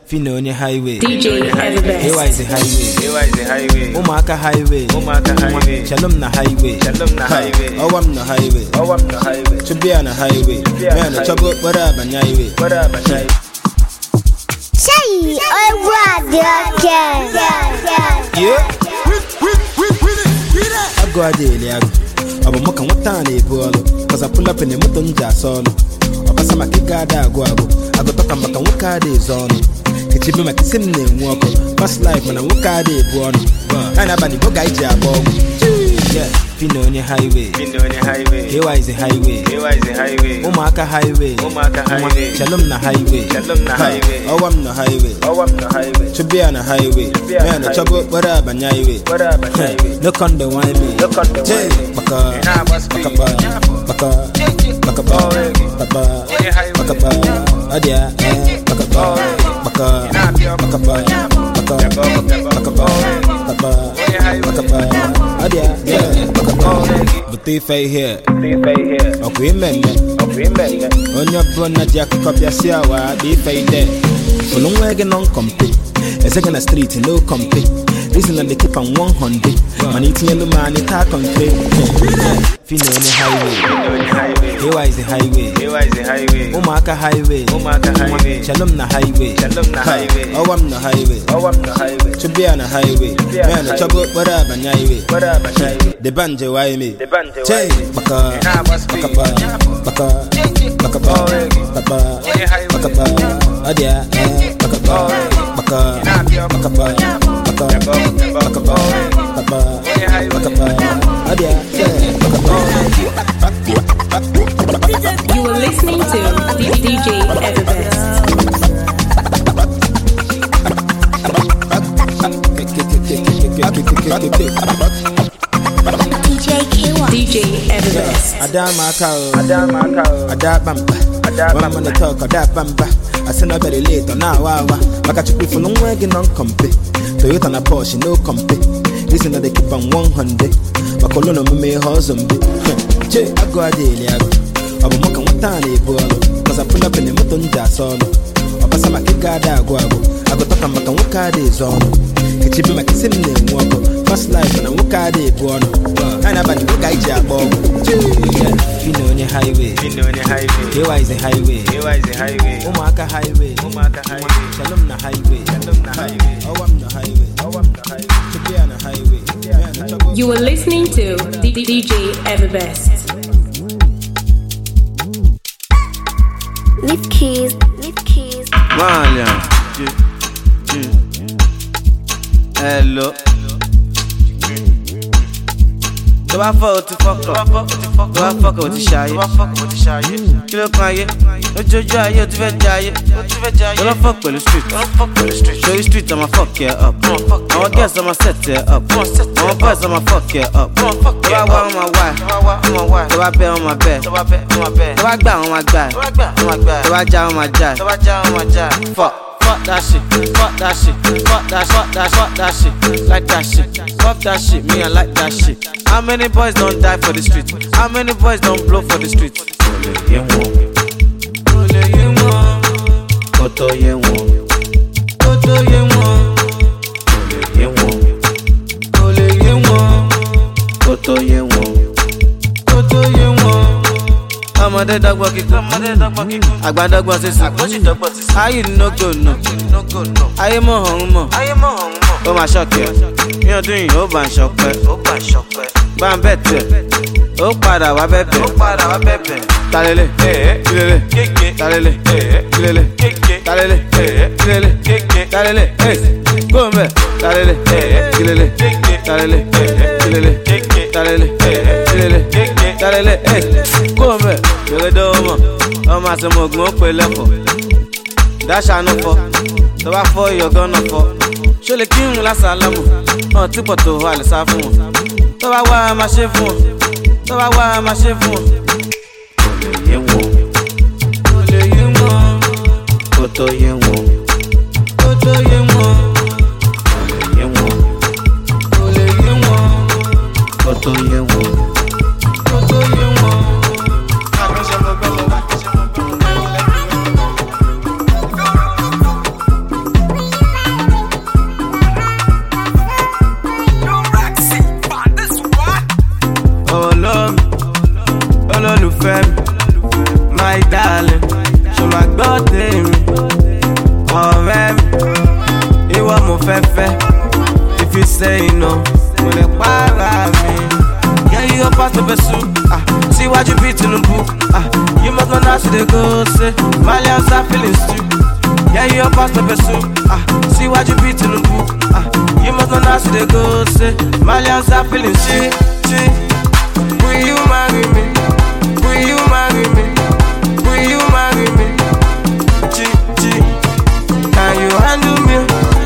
Fino on your highway. DJ Everbest. Here is the highway. Umaka highway. Shalom na highway. Oh, I'm the highway. To be on a highway. Man, the trouble, whatever, highway. Say, I yeah. I go a daily. I'm a mock and what time they pull. Cause I pull up in the Mutunja solo. Sama kigada guago agotoka maka wukade zone kichibi makisimne nwoko past life mana wukade buono ana bani boga ije abo yeah Fino on your highway. Here is the highway. Umaka highway. Shalom na highway. Oh, I'm the highway. To be on a highway. Man, the trouble, whatever, highway. Look on the wine me. Butifei here. Okay, men. On your brother, Jack, copy a siawa, defay there. For long wagon on compete. A second street, no compete. Reason that they keep on 100. Man, eating yellow man, it talk on trade. Fino on the highway. Here is the highway. Umaka highway. Shalom na highway. Oh, I'm the highway. To be on a highway. Man, the trouble, whatever, highway. The banjo, why me? Say, baka. Adia, You were listening to DJ Everbest. DJ Everbest. Adabamba. When talk, Adabamba. I send a very late on now. Maka chupi for long wagon on compy. Toyota na Porsche, no compy. Listen that they keep on 100. Makolono me husband. Che, I go a daily. I'm a mock and what time they pull. Cause I pull up in the Mutunja solo. Sama kigada guago agotoka maka wukade zone kichibi makisimne nwoko first life na wukade buono ana bani wuka ije abo Fino on your highway. Here is the highway. Umaka highway. Shalom na highway. Oh, I'm the highway. To be on a highway. You were listening to DJ Everbest. Lift keys. Malian, hello. Do I fuck with the fuck up? Do I fuck with the shy? Kilo kanye, no jojo aye, tu vet jaye. Do I fuck with the street? Show you street, I'ma fuck you up. I'ma guess I'ma set you up. I'ma buzz, I'ma fuck you up. Do I want my wife? Do I bet on my bed? Do I gbà on my guy? Do I ja on my jive? Fuck that shit, like that shit, fuck that shit, me I like that shit. How many boys don't die for the street? How many boys don't blow for the street? Ọmọdé dọ́gbọ́n kíkún, àgbà dọ́gbọ́n sísè. Ayé no go no, ayé mọ̀ ọ̀hún mọ̀. Ó máa ṣọ́ọ̀kì ẹ̀, ní ọdún yìí ó bá ń ṣọpẹ́. Bá ń bẹ̀ tẹ̀, ó padà wá bẹ̀bẹ̀. Talele, kílele, talele, kílele, talele, kílele, talele, gómẹ̀, talele, kílele, talele, kílele, talele, kílele, talele, gómẹ̀. Yọ̀gẹ̀dẹ̀ ọmọ àti ọmọ pè lẹ́fọ̀. Dáṣà náà fọ́, tó bá fọ́ ìyọ̀gán náà fọ́. Ṣó lè kírun lásàlámù, ọ̀n tí pọ̀ tó wà lè sá fún wọn. Tó bá wá máa ṣe fún wọn. Kò lè yé wọn. Kò tó yé wọn. Kò lè yé wọn. Kò tó yé wọn. say no, when they para me. Yeah, you up past the pursue. See what you beat in the book. You must not know they go say. Malians are feeling stupid. Yeah, you up past the pursue. See what you beat in the book. You must not know they go say. Malians are feeling stupid. Will you marry me? Will you marry me? Will you marry me? Can you handle me?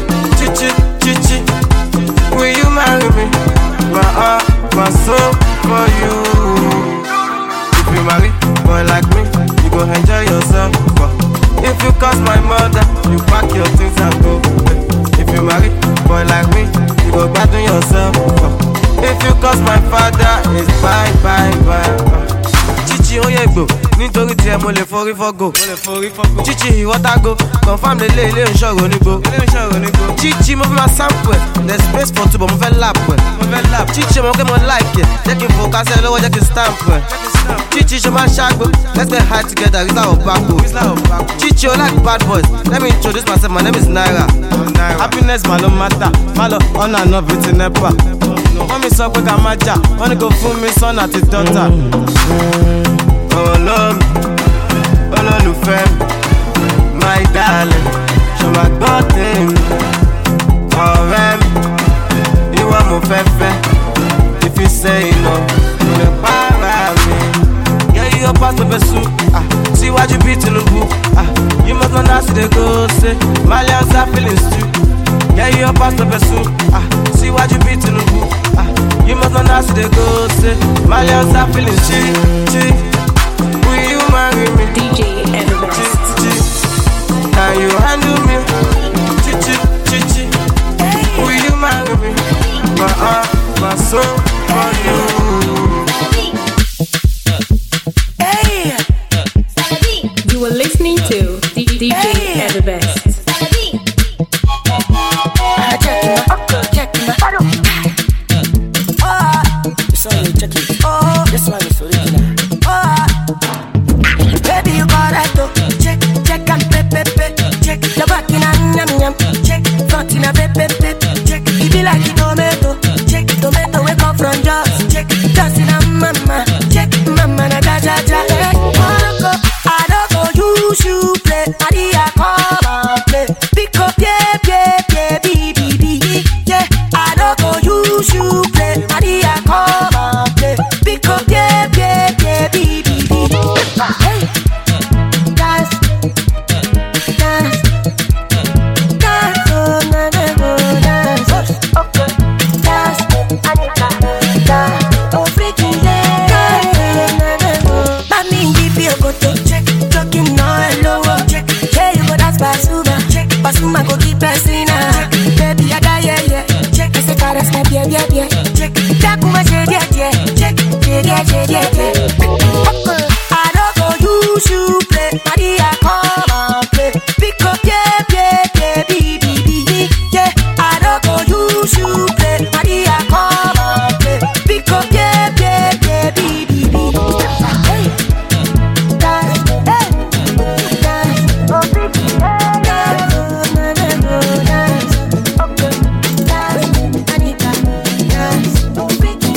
Will you marry me? My heart, my soul for you. If you marry boy like me, you go enjoy yourself. If you cause my mother, you pack your things and go. If you marry boy like me, you go battle yourself. If you cause my father, it's bye bye bye. Chichi oyegbo, nítorí tí ẹ mo lè forí fọ́gò. Chichi ìwọ́tàgò, confirm lélẹ̀ ilé ìṣòro nígbò. Chichi mo fi ma sample ẹ̀, there's space for two but mo fẹ́ lap ẹ̀. Chichi mo kẹ́ mo like ẹ̀, jẹ́ kí n fò kásẹ̀ lọ́wọ́ jẹ́ kí n stamp ẹ̀. Chichi ṣe máa ṣàgbó, let's get high together, Rizla Obako. Chichi o like bad boys, let me introduce myself, my name is Naira. Happiness ma ló matter, ma lọ on and off with nepa. Wọ́n mi sọ pé ká má jà, wọ́n ní kò fún mi son àti daughter. Olómi, olólùfẹ́ mi, my darling, ṣo ma gbọ́ tèmi. Ọ̀rẹ́ mi, ìwọ mo fẹ́ fẹ́. If you say no, mo lè para mi. Yeah, you up past the pursue. See what you beat in the book. You must not know they go say. Malians are feeling stupid. Yeah, you up past the pursue. See what you beat in the book. You must not know they go say. Malians are feeling stupid. Will you marry me? DJ Everbest. Can you handle me? Chichi. Will you marry me? My heart, my soul for you. You are listening to DJ Everbest. Baby, you got that though. Check and pay. Check your back in and yum. Check front in a pay. Check it be like a tomato. Check tomato we come from Jaws. Check just in a mama. Check mama na ja. I don't go use you play. Maria come and play. Pick up baby. Yeah, I don't go use you play. Maria come and play. Pick up baby. Hey, dance, oh, dance, okay, dance, Anita, dance, oh, freaking dance, Mami, give me a photo, check, talking no hello, check, yeah, you go dance Basuma, check, Basuma go keep pressing, check, baby, I die, yeah, check, I say, caress, yeah, check, Takuma, yeah, I don't go use you play, Maria come and play. Pick up baby. Yeah, I don't go use you play, Maria come and play. Pick up baby. Hey, dance, oh baby, dance, okay, dance, Anita, dance, oh baby,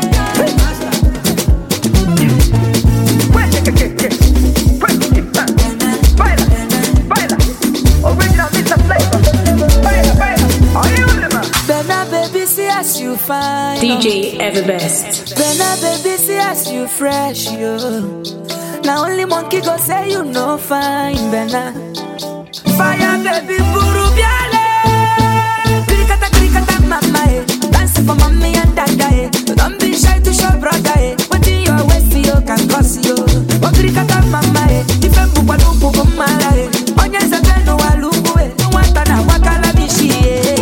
you fine, DJ Everbest. Benna baby, see as you fresh, yo. Now only monkey go say you no fine, Benna. Fire baby, buru biale. Krikata, mama, eh. Dancing for mommy and dada, eh. Don't be shy to show brother, eh. What in your waist, you can cause you. What krikata, mama, eh. If I'm bubu mala, eh. Onya zabe no walungu, eh. No wanta na wakala bishi, eh.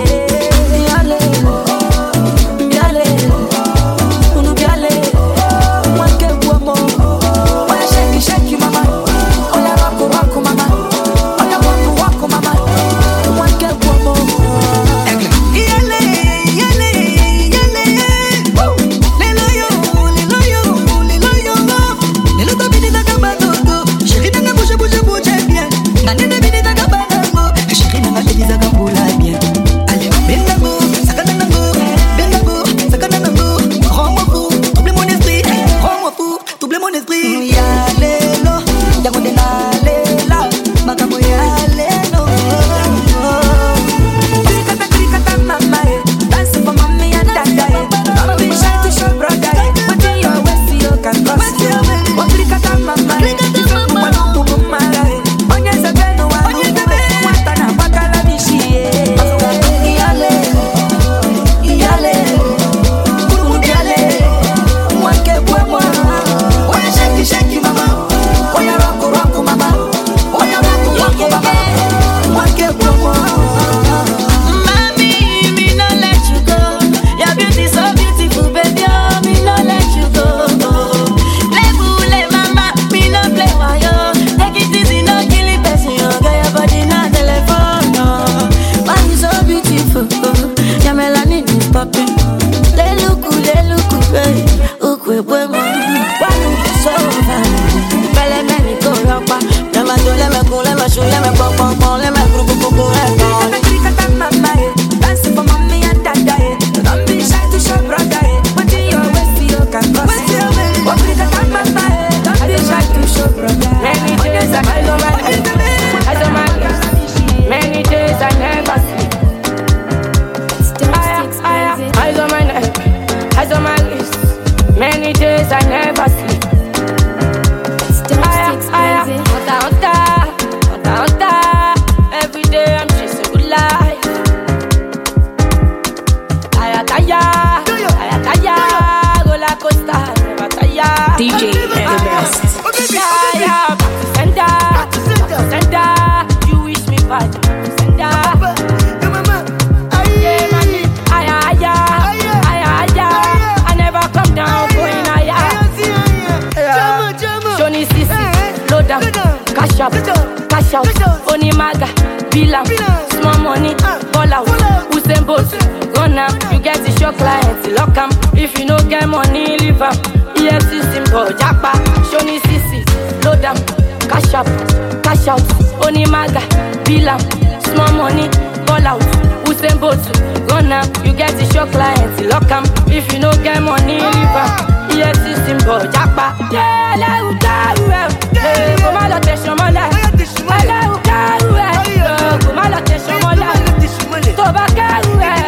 Shake you, mama. Oh, yeah, rock, mama. Oh, yeah, walk, mama. down, cash up, cash out. Only maga, bill small money, ball out. Usain Bolt, run now. You get the show client, lock 'em. If you no get money, leave 'em. EFC symbol, Japa, Shoni CC, load 'em, cash up, cash out. Only maga, bill small money, ball out. Usain Bolt, run now. You get the show client, lock 'em. If you no get money, leave 'em. EFC symbol, Japa. Yeah, la uta, yeah, come on, la tesho mola. La uta, yeah, come on, la tesho mola. Tobacco,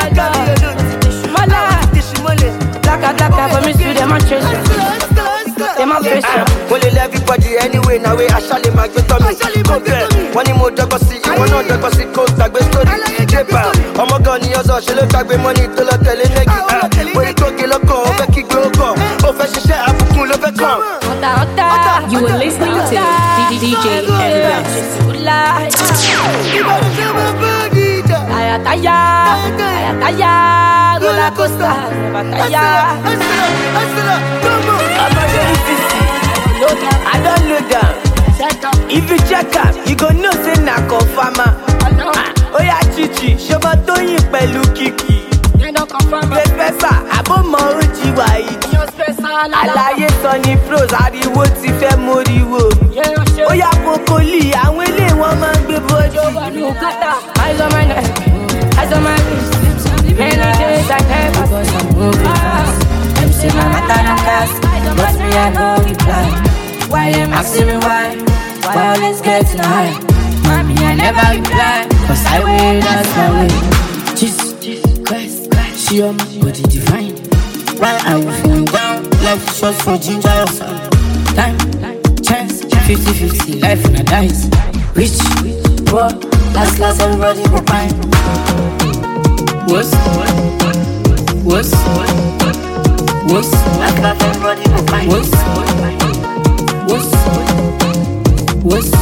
Blacka, for me, see them on treasure. Them on pressure. Well, everybody anyway, now we actually make you tell me. Compare. One more dog was see, one other was see, coast like the story. Japan. Oh my God, you're so she look like the money to the telling. When you talk, you look over, kick go. Oh, fashion share, I'm cool over come. You were listening to DJ Enrich. Ayataya, roller coaster, I don't know down. If you check up, you go know say na confirma. Oh yeah, chichi, shoba toyin pẹ̀lú kiki. Pẹpẹsà, àbọ̀mọ̀ ojú wa yìí. Àlàyé sọ ní pros, ariwo ti fẹ́ moriwo. Ó yá kókólì, àwọn ilé wọn máa ń gbé bọ́jú. Eyes on my neck, eyes on my wrist. Many days I never got some moving fast. Them say my matter don't cast, but me I no reply. Why them asking me why? Always getting high. Mommy I never reply, cause I will, that's my way. Just quest, she on my body divine. Why are you feeling down? Life is short for ginger or something. Time, chance, 50-50, life in a dice. Rich, poor, last everybody go fine. What's last everybody go fine. What's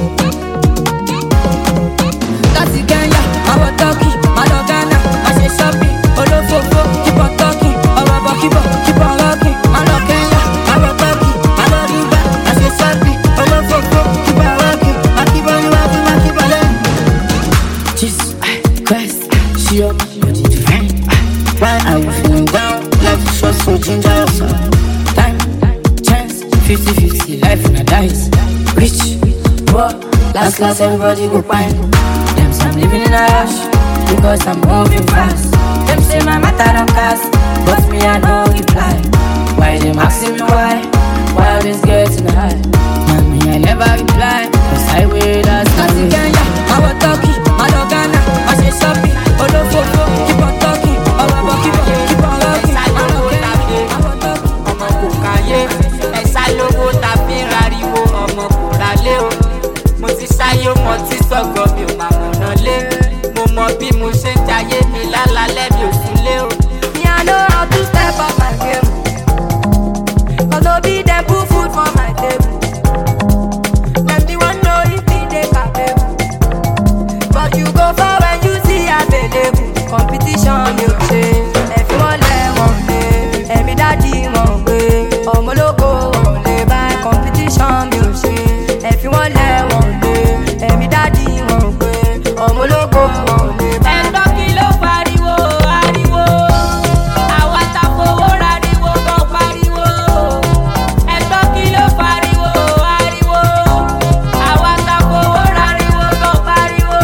Kasi Kenya, our talkie, Malogana, I say shopping, Olofofo, keep on talking, Oraba, keep on rocking, Malo Kenya, our talkie, Maloriba, I say shopping, Olofofo, keep on rocking, I keep on rocking, I keep on rocking. Just quest, she on my body divine. Why are you feeling down? Life is short, so ginger or something. Time, chance, 50-50, life in a dice. Rich, poor, last everybody go fine. Them say I'm living in a rush because I'm moving fast. Them say my matter don't cast, but me I no reply. Why them asking me why? Why always getting high? Mommy I never reply, cause I will, that's my way. Kenya, our talkie, Malogana, I say shopping, Olofofo, keep on talking, Oraba, keep on rocking, Malo Kenya, our talkie, ọmọ kò káyé ẹ̀sà lówó tàbí rariwo ọmọ kò rálé o mo ti ṣáyé mo ti sọ̀gọ̀ mi ò máa mọ̀nà lé mo mọ bí mo ṣe ń jayé mi lálálẹ́ mi ò súnlé o. me I know how to step up my game, cause no be them put food for my table. Let me one know if they capable, but you go for when you see available. Competition you say, if you want them one day, every daddy one way, Omologo one day by competition you say, if you want them one day, every daddy one way, Omologo one day by. ẹ̀ńdọ́ kí ló pariwo ariwo àwa ta fowó rariwo kan pariwo ẹ̀ńdọ́ kí ló pariwo ariwo àwa ta fowó rariwo kan pariwo.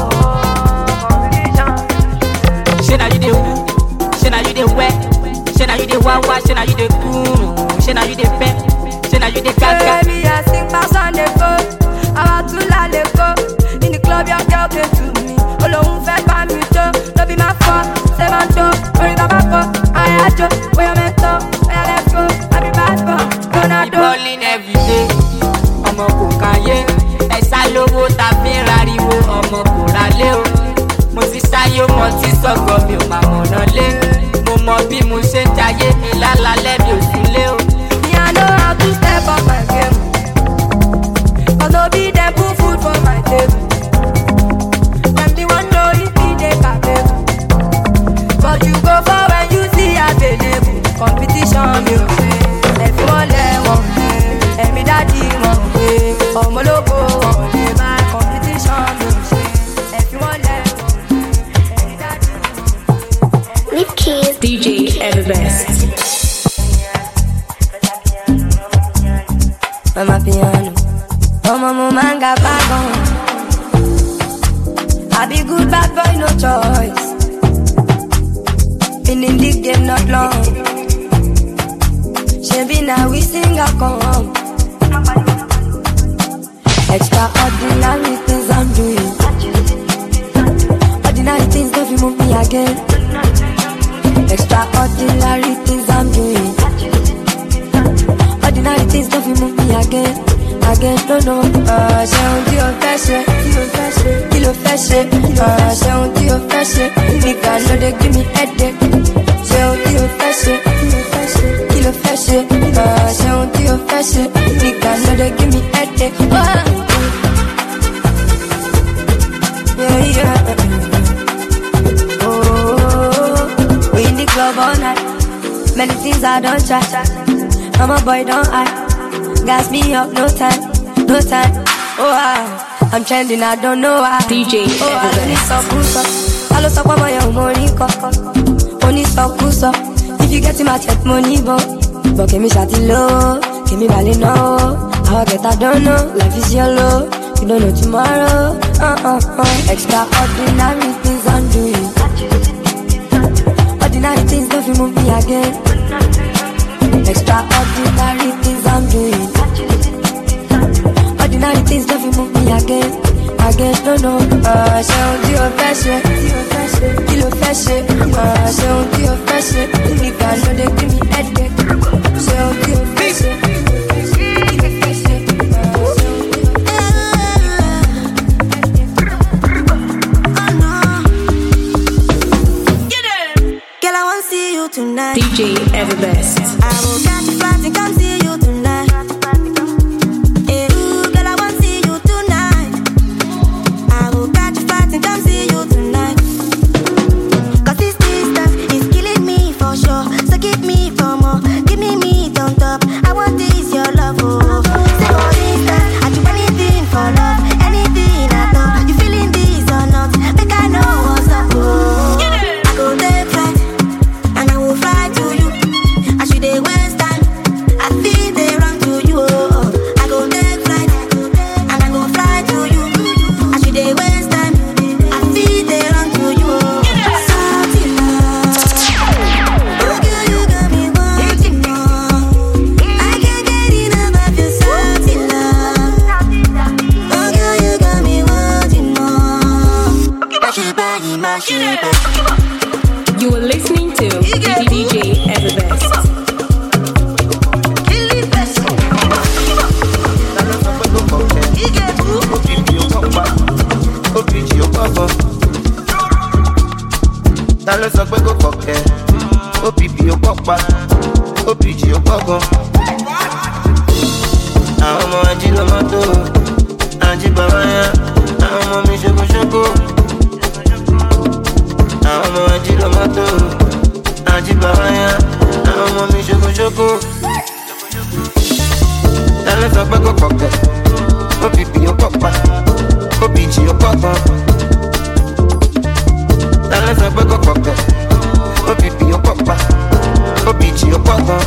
ṣé na you dey wú ṣé na you dey wẹ́ ṣé na you dey wáwá ṣé na you dey kúrú ṣé na you dey pẹ́ ṣé na you dey káká. Baby, I sing pass on the go. I want to la le go. In the club, your girl came to me. Alone, fed by me, Joe. Don't be my fault. Say my joke. Bring the back up. I had you. Where you meant to. Where let's go. I be bad boy. Gonna do. Ballin' everyday ọmọ kò káyé ẹ̀sà lówó tàbí rariwo ọmọ kò rálé o mo ti ṣáyé mo ti sọ̀gọ̀ mi ò máa mọ̀nà lé mo mọ bí mo ṣe ń jayé mi lálálẹ́ mi ò súnlé o. Me, I know how to step up my game, cause no be them put food for my table. Them the one know if they capable, but you go for when you see available. Competition you say, if you want them one day, every daddy one way, Everbest. Mama piano, mama manga bagon. I be good bad boy, no choice. Been in this game not long. She be now we sing a come. Extraordinary things I'm doing. Ordinary things don't remove me again. Extraordinary things I'm doing. Ordinary things don't remove me again. No, no. J'ai un Dieu fâché, il le fâché. J'ai un Dieu fâché, nigga no they give me headache. J'ai un Dieu fâché, il le fâché. J'ai un Dieu fâché, nigga no they give me headache. Yeah, yeah. Oh, we in the club all night. Many things I don't try. I'm a boy, don't I? Gas me up, no time. Oh, I'm trending, I don't know why. DJ oh, I don't need some push-up. I love some of my own money, only some push-up. If you get in my check money, but give me shawty low, give me valley no. How I get, I don't know. Life is yellow, you don't know tomorrow. Extraordinary things I'm doing. Ordinary things don't remove me again. Extraordinary things I'm doing. Ordinary things don't remove me again. No, no. J'ai un Dieu fâché, il le fâché. J'ai un Dieu fâché, nigga no they give me headache. J'ai un Dieu fâché, il le fâché. Girl, I wanna see you tonight. DJ Everbest. I will catch a flight and come see you tonight. Girl, I wanna see you tonight. I will catch a flight and come see you tonight. Cause this distance is killing me for sure. So give me for more, give me meat on top. I want this, your love, oh. Say for instance, I do anything for love, anything at all. You feeling this or not? Make I know what's up, oh. I go take flight and I will fly to you. I should they waste time. I feel they run to you. Oh. I go take flight and I go fly to you. I should they waste time. I feel they run to you. Oh. Salty love. Oh girl, you got me wanting more. I can't get enough of your salty love. Oh girl, you got me wanting more. Mash it back, mash it back. You are listening to DJ Everbest. Ta ló sọ pé kò kọ̀kẹ́? OPP ó pọ̀pá, OPG ó pọ̀gàn. Àwọn ọmọ ají ló mọ́tò, ají bàbá yá. Àwọn ọmọ mi ṣokoṣoko. Àwọn ọmọ ají ló mọ́tò, ají bàbá yá. Àwọn ọmọ mi ṣokoṣoko. Ta ló sọ pé kò kọ̀kẹ́? OPP ó pọ̀pá, OPG ó pọ̀gàn. Ta ló sọ pé kò kọ̀kẹ́? OPP ó pọ̀pá, OPG ó pọ̀gàn.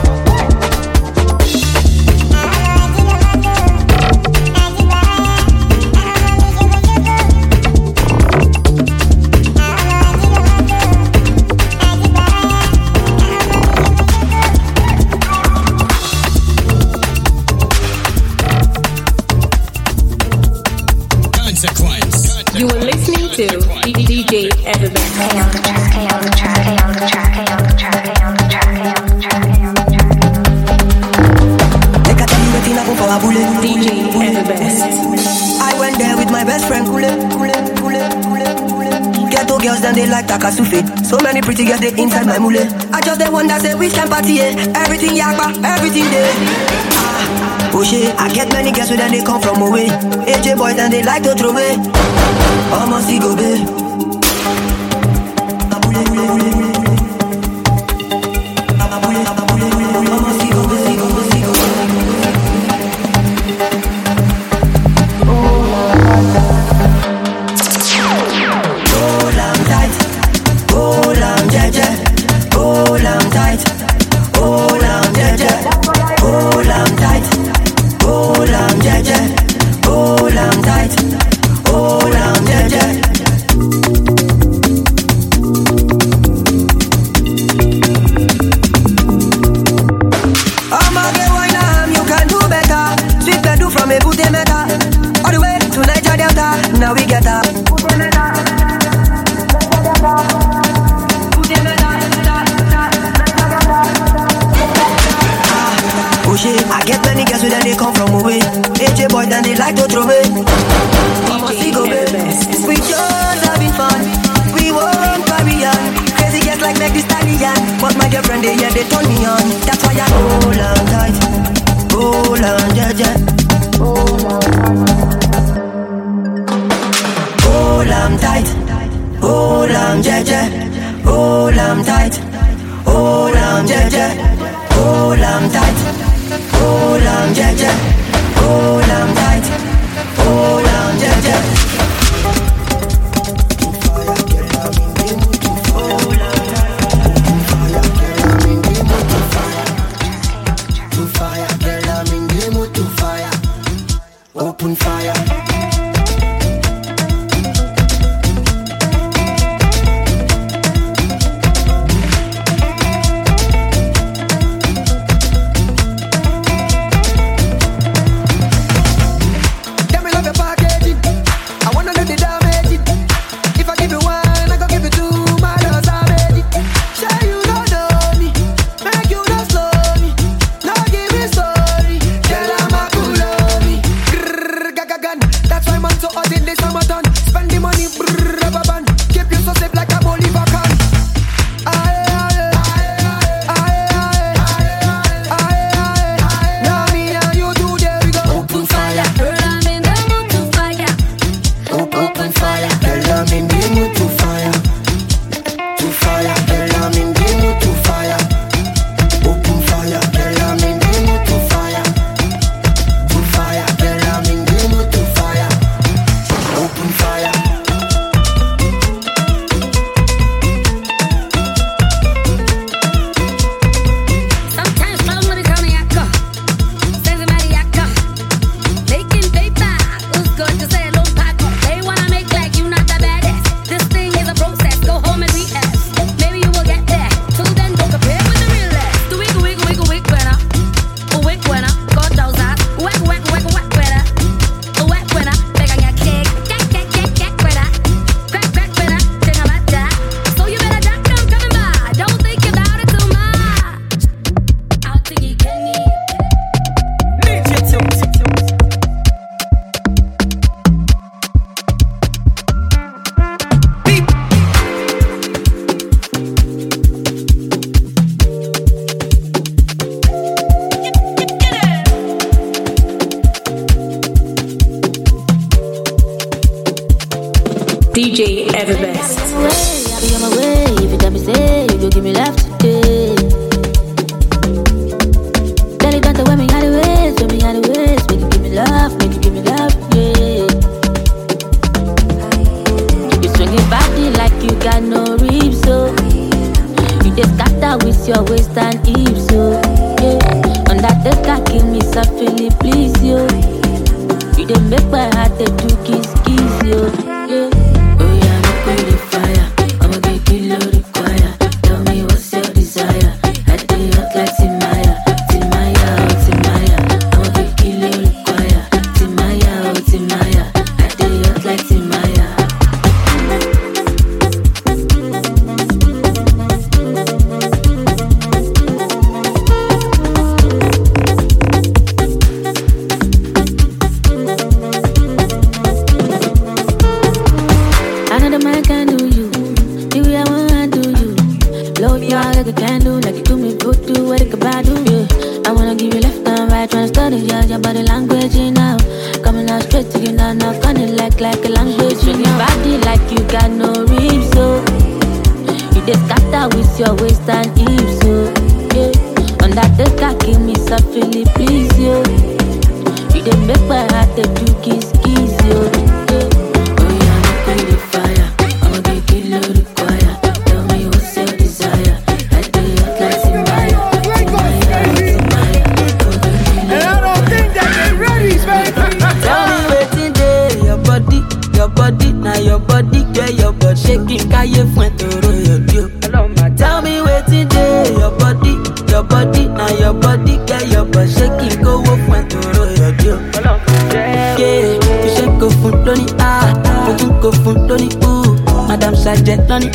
You are listening to DJ Everbest. DJ Everbest. I went there with my best friend, Kule. Ghetto girls, then they like Takasufi. So many pretty girls, they inside my mule. I just the one that say we can party, everything yakba, everything there. Oh shit, I get many girls, so then they come from away. AJ boys, and they like to throw away. Almost see go babe. Hold on tight, from away. AJ boy, then they like to throw away. I'ma see go baby. We just having fun. We won't carry on. Crazy girls like Meg Thee Stallion. But my girlfriend, they turn me on. That's why I hold on tight. Hold on, Jaja. Hold on tight. Hold on, Jaja. Hold on tight. Hold on, Jaja. Hold on tight. Hold on, Jaja. Hold on tight. Hold on, Jaja. Open fire. DJ Everbest. I'll be on my way. If you tell me say you go give me love today. Tell it down to where me had the ways, where me had the ways. Make you give me love, yeah. You swinging body like you got no ribs, so you just scatter with your waist and hips, so yeah. On that the car give me softly, please, yo. You didn't make my heart to do kiss, yo, yeah. The fire, I'ma get you low the choir. Tell me what's your desire. I do hot like Timaya, Timaya, oh Timaya. I'ma get you low the choir. Timaya, oh Timaya. I do hot like Timaya. Another man can do you, the way I wanna do you. Love you all like a candle, like you do me good to what it could do, yeah. I wanna give you left and right, tryna study your body language, you know. Coming out straight to you now, cunning like a language, you know. Body like you got no ribs, so you just scatter with your waist and hips, so yeah. On that the car, give me softly, please, yo. You didn't make my heart to do kiss, yo, yeah. The fire, I'ma get you low the choir. Tell me what's your desire. I do hot like Timaya, Timaya. And I don't think that they're ready, baby. Tell me waiting there, your body, now your body, yeah, your body shaking, kaye fuente royo dio. Tell me waiting there, your body, now your body, yeah, your body shaking, go fuente royo dio. Yeah, you shake go fun loni you go fun loni Madam Sergeant loni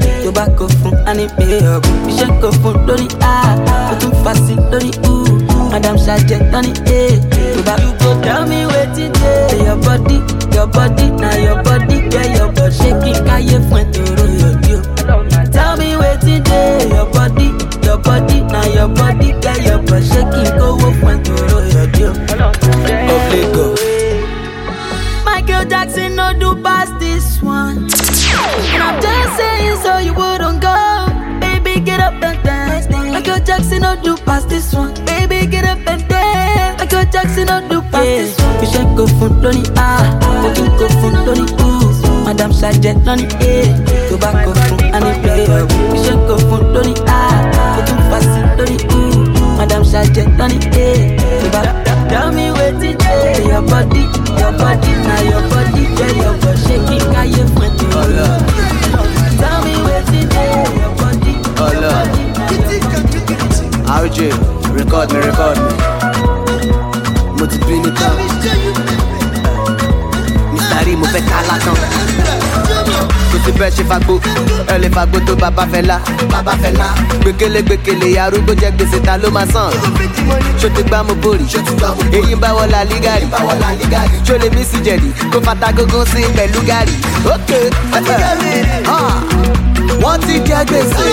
tobacco fun ani pay up. You shake go fun loni you fast loni Madam Sergeant on it, so that you go tell me waiting day. Your body, now your body, yeah, your body shaking, can you find to roll you? Tell me waiting day. Your body, now your body, yeah, your body shaking, go find to roll you. Okay, go. Michael Jackson, no do past this one. And I'm just saying so you wouldn't go. Baby, get up and dance. Michael Jackson, no do past this one. Baby, get up and dance. Michael Jackson, no do past this one. You should go for Lonnie, you go for Lonnie, Madam Sergeant, Lonnie, tobacco from any player. You should go for Lonnie, you fast Lonnie, Madam Sergeant, Lonnie, tell me what's it day. Your body, now your body, yeah, your body shaking, can you find it? Tell me what's it day. Your body, RJ, record me. Multiply it. Mr. Mo fait calaton. Kò sí bẹ́ẹ̀ ṣe fagbó, ẹ lè fagbó tó bàbá fẹ́ lá. Gbẹ̀kẹ̀lé arúgbó jẹ́ gbèsè ta ló máa sàn. Ṣó ti gbá mo bòrì, èyí ń bá wọ́n la lígàrì. Ṣó lè mí sí jẹ̀dí, kó fata gógó sí pẹ̀lú gàrì. Ókè, wọ́n ti jẹ́ gbèsè.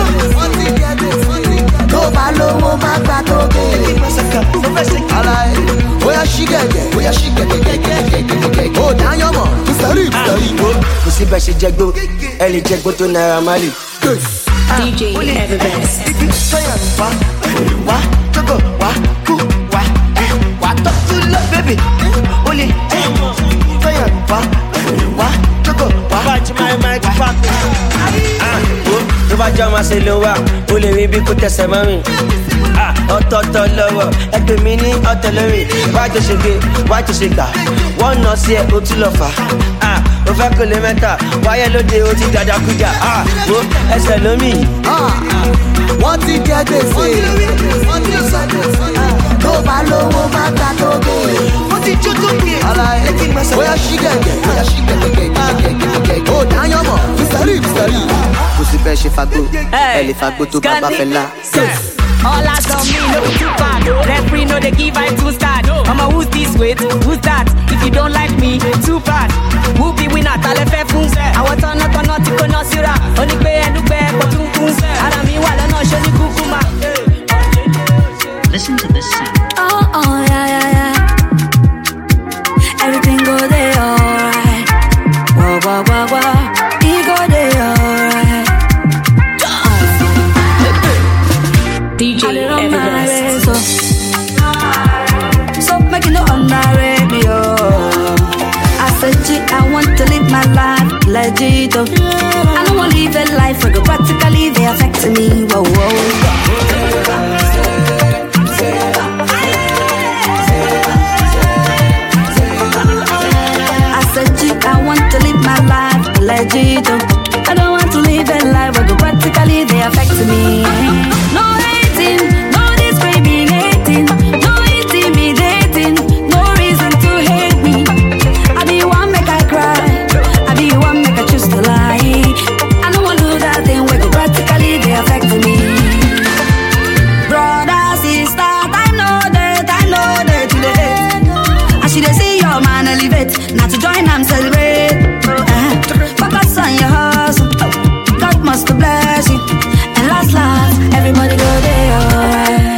Tó bá lówó má gbà tó gbé. Aláì, bóyá ṣí gẹ̀gẹ̀. Ó dáyọ̀ mọ̀, ìsẹ̀rí. Kò sí bẹ́ẹ̀ ṣe jẹgbó, ẹ lè jẹgbó tó Naira Marley. DJ Everbest. Wá, tókò, wá, kú, wá tọ́ tú lọ, baby. Ó lè fẹ́yàn wá, tókò, wá. Bájú máa kí pàkó. Tó bá jẹ́ ọmọ ṣe ló wà, ó lè rí bí kò tẹ̀sẹ̀ mọ́ mi. Ọ̀tọ̀ọ̀tọ̀ lọ́wọ́, ẹgbẹ́ mi ní ọ̀tẹ̀ lórí. Wájú ṣe gbé, wájú ṣe gbà. Wọ́n nà sí ẹ̀ ó tún lọ fà. Ó fẹ́ kò lè mẹ́ta, wáyé lóde ó ti dàda kújà. Wo ẹsẹ̀ lómi. Wọ́n ti jẹ́ gbèsè. Tó bá lówó má gbà tó gbé. Ó ti jó tó gbé. Bóyá ṣí gẹ̀gẹ̀. Ó dáyọ̀ mọ̀, ìsẹ̀rí. Kò sí bẹ́ẹ̀ ṣe fagbó, ẹ lè fagbó tó bàbá fẹ́ lá. All eyes on me, no be too bad. Referee no they give I 2 stars. Mama, who's this? Wait, who's that? If you don't like me, too bad. Who be winner? Tale fe fun. I want to not to no sira. Only pay and pay for 2 kun. And I mean, while no show ni kukuma. Listen to this sound. Oh, yeah. Everything go there, alright. Wow. It go there, alright. DJ Everbest. So make it no underrate me, oh. I said, I want to live my life legit, oh. I don't want to live a life where practically they affect me, whoa. I said, I want to live my life legit, oh. I don't want to live a life where practically they affect me. No hating, no discriminating, no intimidating, no reason to hate me. I be one make I cry, I be one make I choose to lie. I don't want to do that thing where practically they affect me. Brother, sister, I know that today. I should see your man elevate, not to join and celebrate. Focus on your hustle, God must bless you. And last, everybody go there, alright.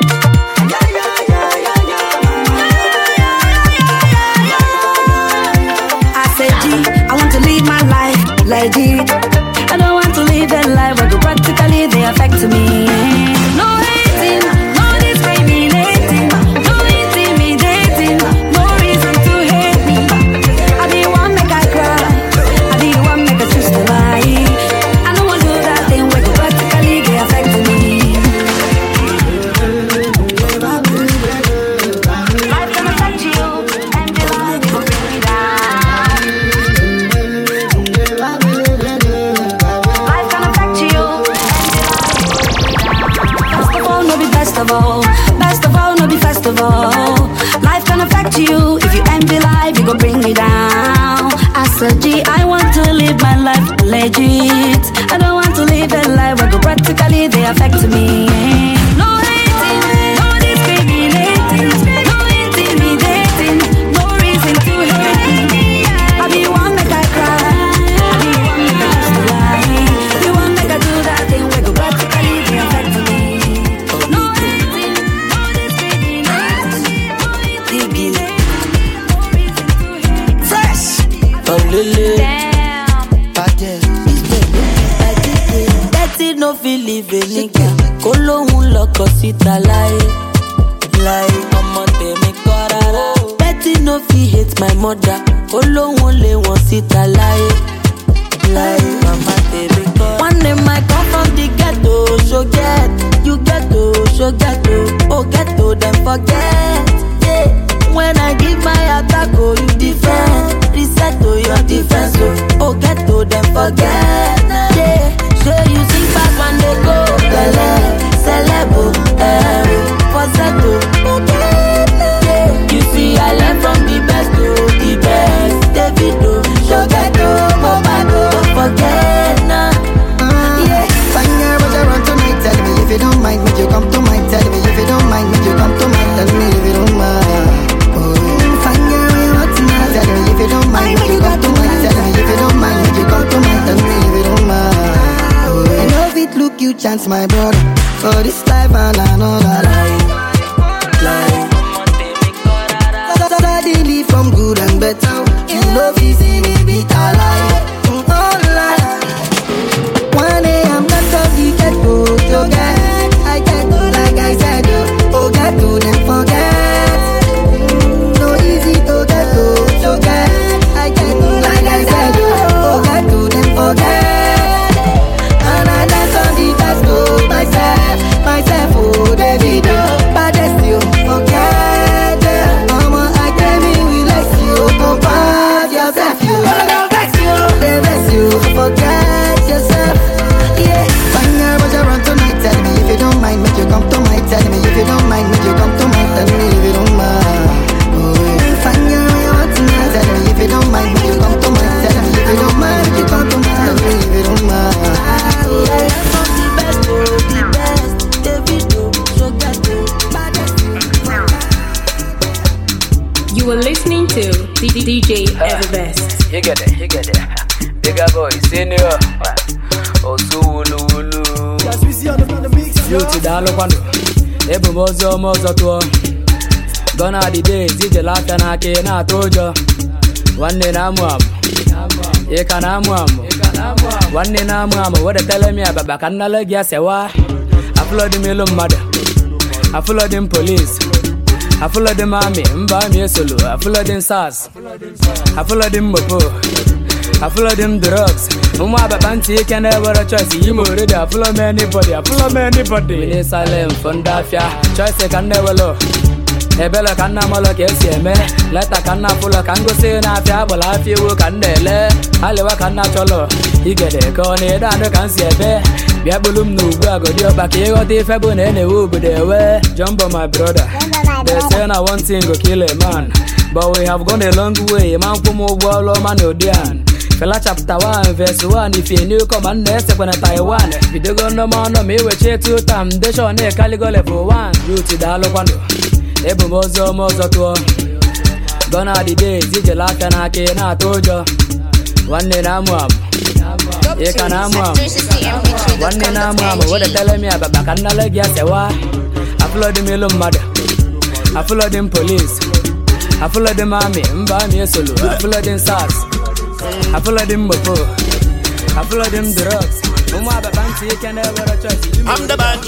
I said, I want to live my life legit. I don't want to live a life where practically they affect me. No hating, no discriminating, no intimidating, no reason to hate me. I be one make I cry, I be one make I choose to lie. I don't want to do that thing where practically they affect me. Life can affect you, and the life will bring me down. Life can affect you, and the life will bring me down. Best of all, no be best of all. Best of all, no be first of all. Life can affect you. If you envy life, you go bring me down. I said, I want to live my life legit. I don't want to live a life where practically they affect me. No hating, no discriminating. lele. Betty no feel live a nigga. Kolohun lọkọ síta láyé. Ọmọ tèmi kọ́ rárá. Betty no feel hate my mother. Kolohun lé wọn síta láyé. Mama tèmi kọ́. One name I come from the ghetto. So get, you ghetto, so ghetto. Oh ghetto, then forget. Yeah. When I give my attack, oh you defend. Reset to your defense, oh ghetto, then forget. Yeah. So you see back when they go. Bele, celebo, falsetto. Yeah. You see I learn from the best to the best. Davido, Shogato, Mobado, don't forget now. Yeah. Fine girl, but I run tonight. Tell me if you don't mind, would you come to mine? Tell me if you don't mind, would you come to mine? Tell me if you don't mind. Fine girl, we want tonight. Tell me if you don't mind, would you come to mine? Tell me if you don't mind, would you come to mine? Tell me if you don't mind. I know if it look you chance, my brother. For this life and another life. Suddenly from good and better. You love is in a bitter life. All life. One day I'm not of the ghetto. So get, I get to like I said. Oh, get to them forget. No easy to get to. So get, I get to like I said. Oh, get to them forget. And I dance on the best to myself, oh, David, baddest you, forget. Mama, I came in with less you, compare yourself, you, they bless you, forget yourself, yeah. Fine girl, but you run tonight, tell me if you don't mind, make you come to my, tell me if you don't mind, make you come to my, tell me if you don't mind. Fine girl, you want tonight, tell me if you don't mind, make you come to my, tell me if you don't mind, make you come to my, tell me if you don't mind. You are listening to DJ Everbest. You get it. Bigger boy, senior. Osu wulu. You to dalo kwando. Ebu mozo tuo. Gone are the days, DJ laughter na ke na tojo. One day na muam. Eka na muam. One day na muam. What they tell me about bakanala gya sewa. I follow the milum mother. I follow them police. I follow them army, mba me solo. I follow them SARS. I follow them mopo. I follow them drugs. Mama babanti can never a choice. You more ready. I follow me anybody. I follow me anybody. We need silent fundafia. Choice can never low. Ebela can na molo kesi me. Leta can na full can go say na fia. But I feel can dele. Alewa can na cholo. He get it. Con it and can see be. Bia bulum no go dio back. You got the febun any woo but they way. Jump on my brother. They say na one thing go kill a man. But we have gone a long way. Man come over man odian. Fela chapter 1 verse 1. If you new come and next when Taiwan. If you go no man no me we check 2 times. They show ne Cali go level 1. You to dalo kwando. Ebu mozo tuo. Gone are the days. DJ laughter na ke na tojo. One day na muam. Eka na muam. One day na muam. What they tell me about bakanala gya sewa. I follow them milum mother. I follow them police. I follow them army. Mba me solo. I follow them SARS. I follow them mopo. I follow them drugs. Mama babanti can never a choice. I'm the bad.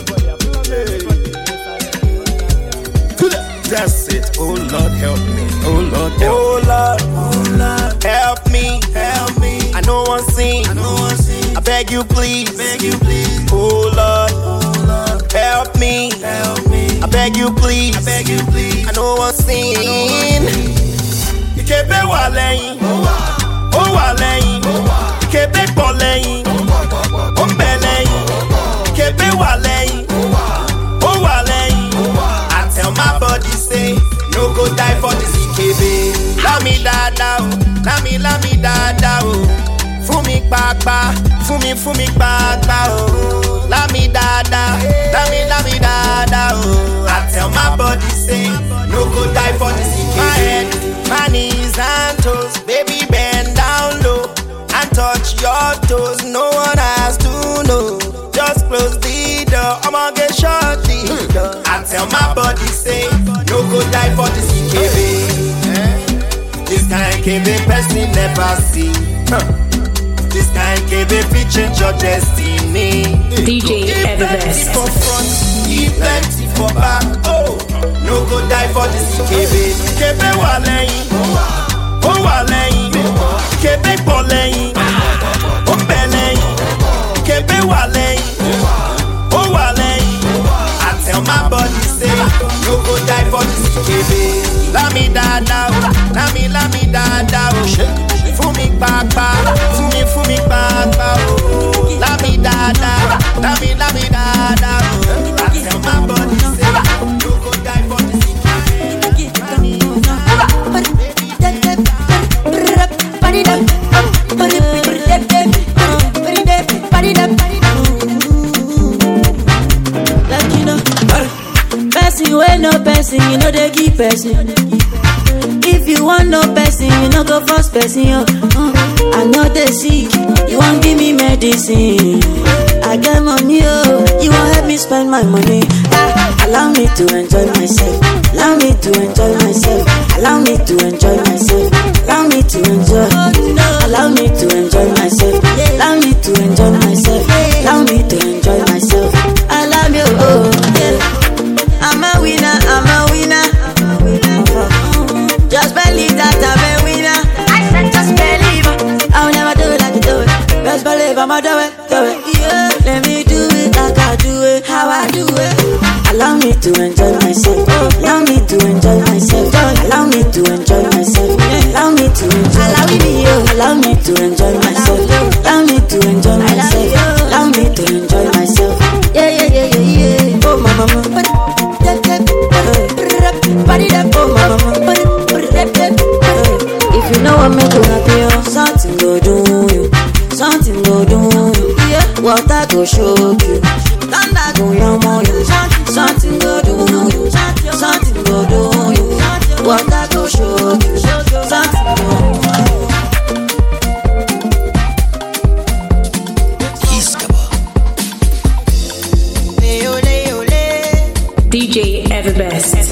That's it. Oh Lord, help me. Oh Lord, help me. Oh Lord, oh Lord, help me. Help me. I know one sing. I beg you please. Oh Lord, help me. Help me. I beg you please. I know one sing. You can't be walein. Oh walein. You can't be bolein. Oh belein. You can't be walein. Oh walein. Tell my body say, no go die for this EKB. La mi dada, la mi dada, fumi kpakpa, fumi kpakpa, la mi dada, la mi dada. I tell my body say, no go die for this EKB. My head, my knees and toes, baby bend down low and touch your toes. No one has to know. Just close the door, I'ma get shot the door. I tell my body say, no go die for this EKB. This kind KB person never see. This kind KB fit change your destiny. DJ Everbest. For front, he plenty for back. Oh, no go die for this KB. KB waleyin, oh waleyin. KB boleyin, oh beleyin. KB waleyin, oh waleyin. I tell my body say, no go die for this KB. Lami dada, lami dada, fumi papa, fumi papa, lami dada, lami dada. I tell my body say, no go die for this Person you ain't no person, you know they give person. If you want no person, you know go first person. I know they sick, you won't give me medicine. I get money, oh, you won't help me spend my money. Allow me to enjoy myself. Allow me to enjoy myself. Allow me to enjoy myself. Allow me to enjoy. Allow me to enjoy myself. Allow me to enjoy myself. Allow me to enjoy myself. I love you, oh yeah. I'm a winner, I'm a winner. Just believe that I'm a winner. I said just believe. I'll never do it like you do it. Just believe I'ma do it, yeah. Let me do it like I do it, how I do it. Allow me to enjoy myself. Allow me to enjoy myself. Allow me to enjoy myself. Allow me to enjoy. Allow me to enjoy myself. Allow me to enjoy myself. Allow me to enjoy myself. Yeah. Oh my mama. If you know what make you happy, something go do you. Something go do you. Yeah. Water go shock you. Thunder go yamo you. Something go do you. Something go do you. Water go shock you. Something go do you. DJ Everbest.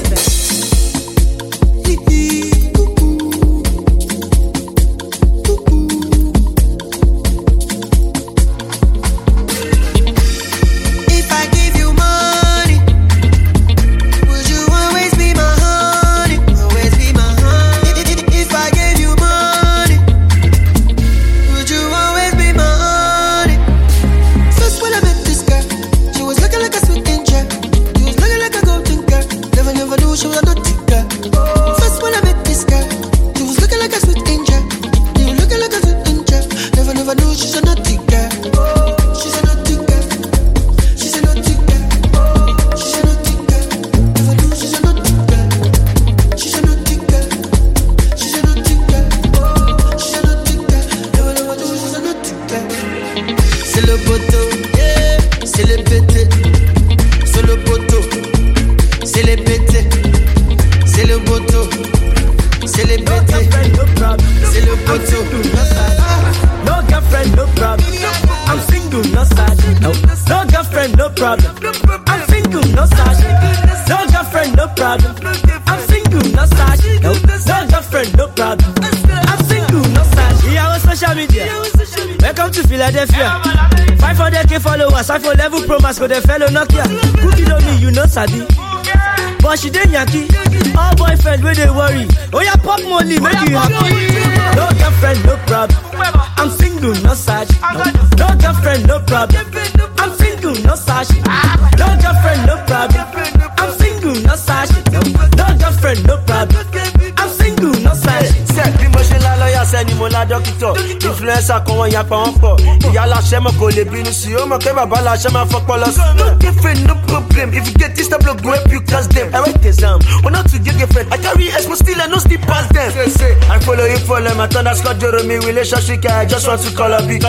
For level promise, go the fellow Nokia. Cookie don't me, you know Sadi. But she didn't Yankee. All boyfriend where they worry. Oh yeah, pop money, make you happy. No girlfriend, no problem. I'm single, no sad. No girlfriend, no problem. I'm single, no sash. No girlfriend, no problem. I'm single, no sash. No girlfriend, no problem. I'm single, no sash. Sẹ́ni mo la dókítọ̀, influencer kan wọ́n yapa wọ́n pọ̀. Ìyá aláṣẹ mọ̀ kò lè bínú sí, ó mọ̀ pé bàbá aláṣẹ máa fọ́pọ́ lọ sí. No girlfriend, no problem, if you get this type of go help you cast them. I write exam, but not to get girlfriend, I carry expo still and no still pass them. I follow you for them, I turn that Scott Jeremy relationship, I just want to call a big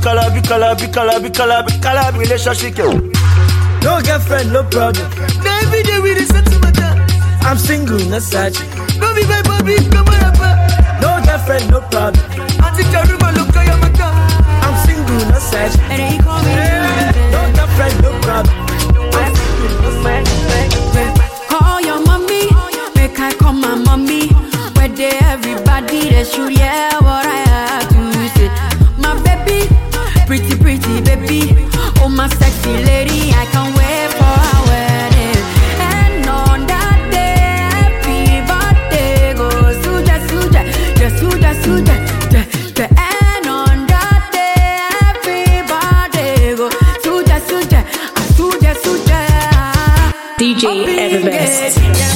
relationship. No girlfriend, no problem. Now every day we listen to my dad. I'm single, no such. No be my baby, come on up. No girlfriend, no problem. I'm single, no such. No girlfriend, no problem. Call your mommy, make I call my mommy. Where they everybody they DJ Everbest.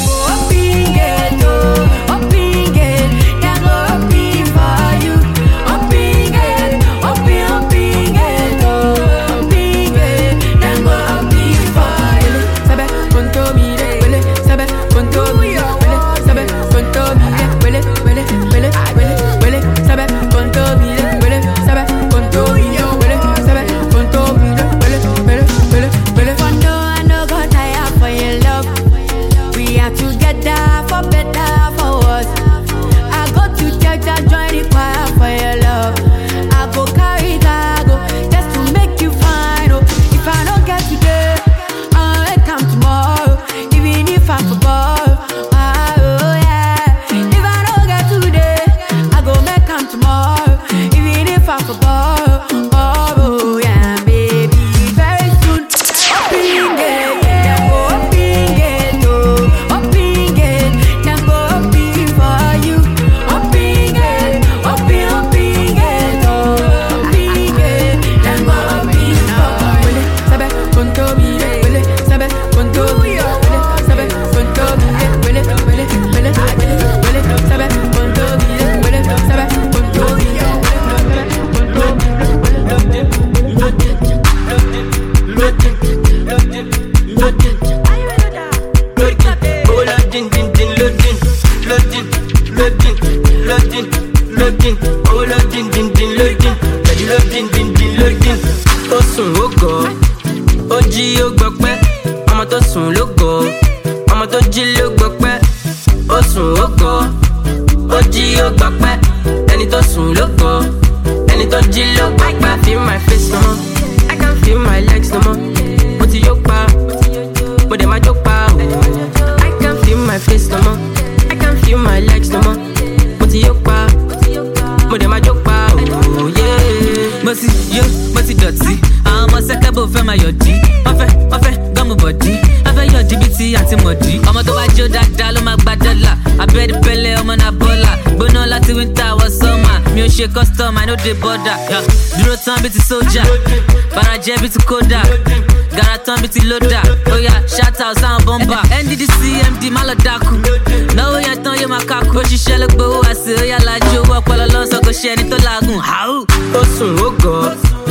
Custom, I know they border. Duro turn be to soldier, Baraje be to coda, Garaton be to loader. Oh yeah, shout out sound bomber. NDDC MD Maladaku. No ya ton ye makaku. Oshi shele gbo wa se oya lajo wa pala lo so ko se ni to lagun. How? Osun ogo.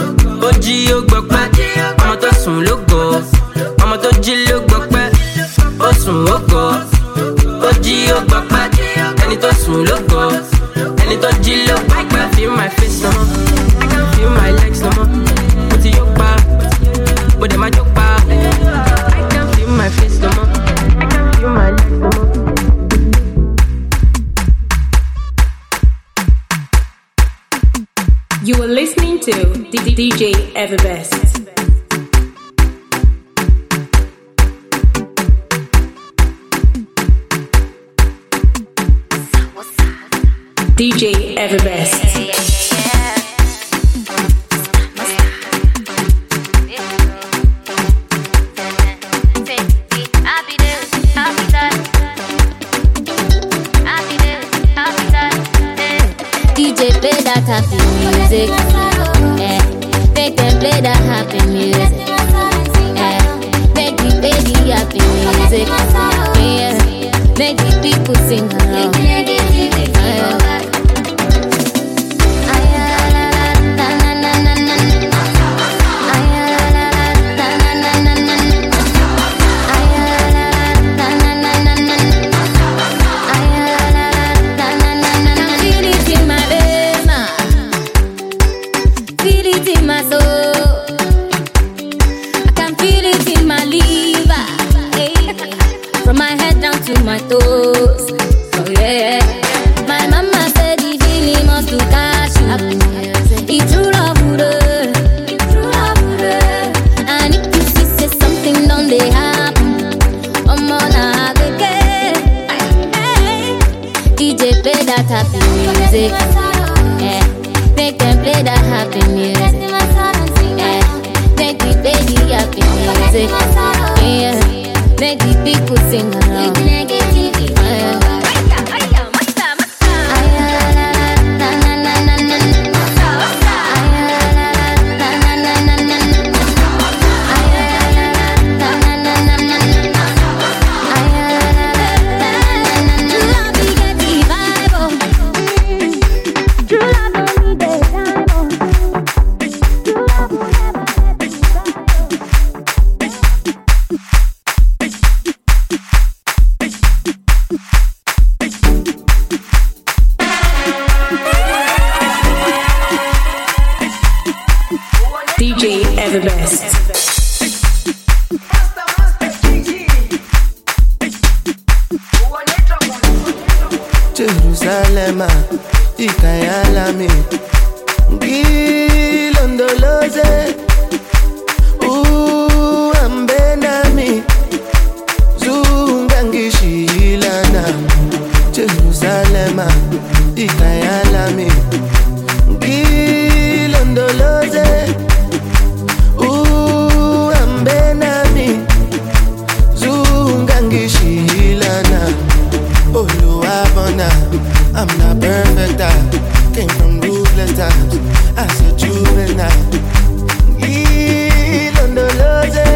Oji o gbope. Omo to sun logo. Omo to ji lo gbope. Osun ogo. Oji o gbope. Eni to sun logo. Eni to ji lo gbope. Feel my face no more. I can feel my legs no more. Put it up, but them a joke pa. I can feel my face no more. I can feel my legs no more. You are listening to DJ Everbest. DJ Everbest. DJ play that happy music. Yeah. Make them play that happy music. Yeah. Make the baby happy music. Yeah. Make the people sing along. From my head down to my toes. Oh yeah. My mama DJ Everbest. Jerusalem, ikayalami, ngilondoloze, ambenami, zungangishilana. Jerusalem, ikayalami, ngilondoloze, ambenami, zungangishilana. Oluwabona, I'm not perfect, I came from ruthless times as a juvenile. Ilondoloze,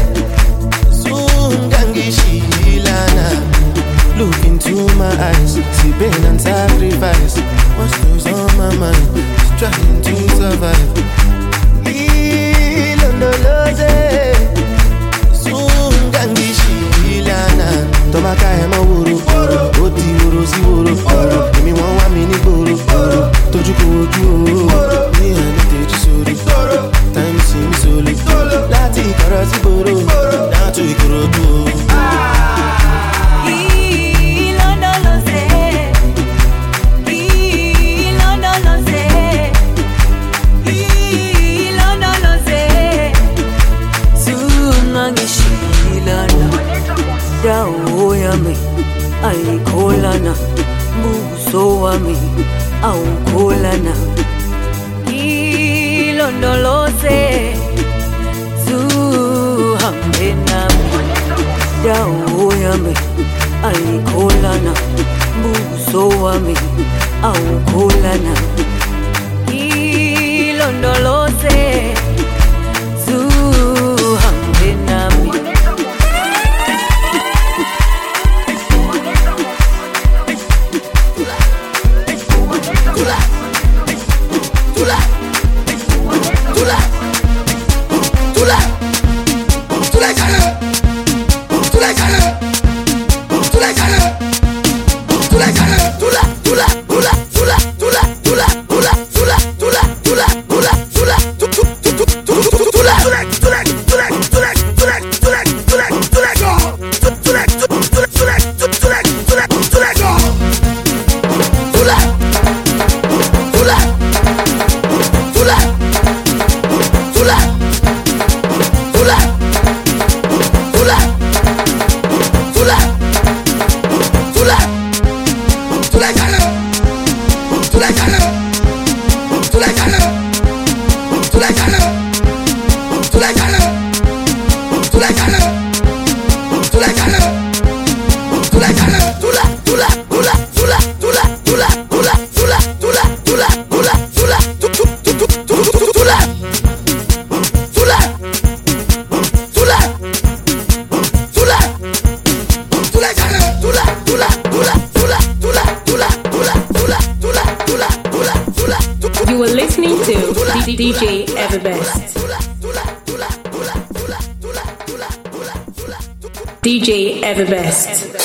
Zungangishilana. Look into my eyes, see pain and sacrifice. What's goes on my mind, just trying to survive. Ilondoloze, Zungangishilana. Tomaka ema wuru, oti wuru si wuru. Emi won wa mi ni gboro, toju ko oju o. Ni ani teju sori, time si mi soli. Lati ikoro si gboro, down to Ikorodu. Daoyami, alikolana, busoami, aukolana. Ilondolose, zuhambenami. Daoyami, alikolana, busoami, aukolana. Ilondolose, zuhambenami. You are listening to DJ Everbest. DJ Everbest.